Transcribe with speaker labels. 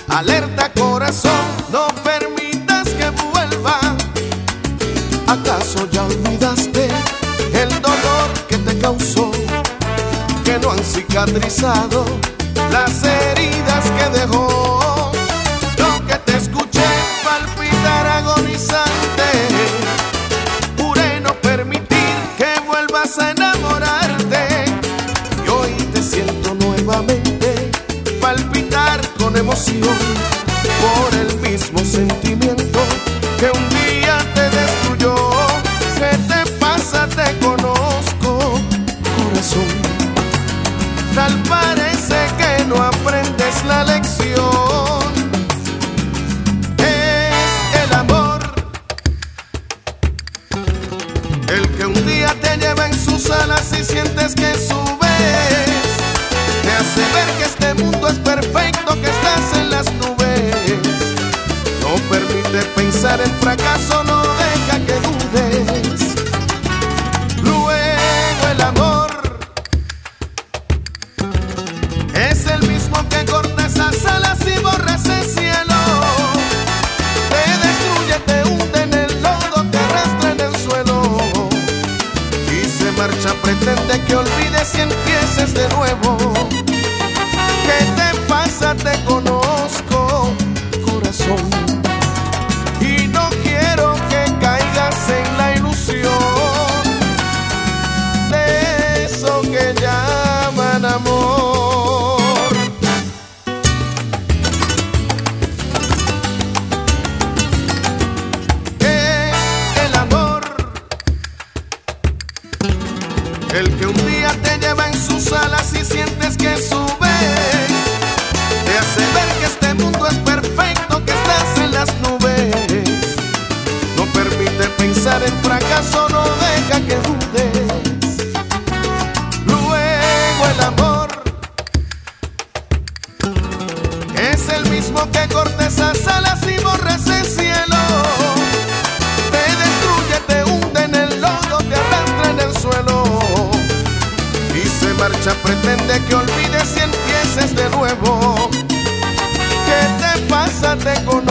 Speaker 1: Alerta corazón, no permitas que vuelva. ¿Acaso ya olvidaste el dolor que te causó? Que no han cicatrizado las heridas que dejó. Lo que te escuché palpitar agonizante, juré no permitir que vuelvas a enamorarte. Y hoy te siento nuevamente palpitar con emoción por el mismo sentimiento que un día te destruyó. ¿Qué te pasa? Te conozco, corazón. Tal parece que no aprendes la lección. Es el amor el que un día te lleva en sus alas y sientes que subes. Te hace ver que este mundo es perfecto, que estás en las nubes. No permite pensar en fracaso, no deja que dudes. Luego el amor es el mismo que corta esas alas y borra ese cielo. Te destruye, te hunde en el lodo, te arrastra en el suelo. Y se marcha, pretende que olvides y empieces de nuevo. ¿Qué te pasa? Te conozco, corazón. Y no quiero que caigas en la ilusión de eso que llaman amor. El amor el que un día te lleva en sus alas y sientes que subes. Te hace ver que este mundo es perfecto, que estás en las nubes. No permite pensar en fracaso, no deja que dudes. Luego el amor es el mismo que corta esas alas y borra ese cielo. Te destruye, te hunde en el lodo, te arrastra en el suelo. Y se marcha, pretende que olvides y empieces de nuevo. ¿Qué te pasa? Te conozco.